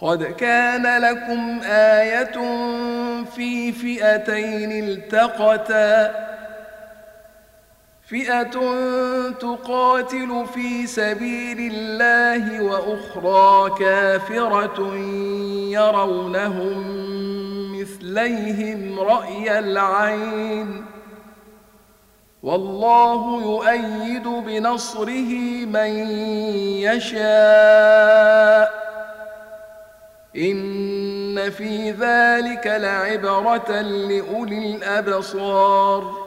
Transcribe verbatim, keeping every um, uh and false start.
قد كان لكم آية في فئتين التقتا فئة تقاتل في سبيل الله وأخرى كافرة يرونهم مثليهم رأي العين والله يؤيد بنصره من يشاء إن في ذلك لعبرة لأولي الأبصار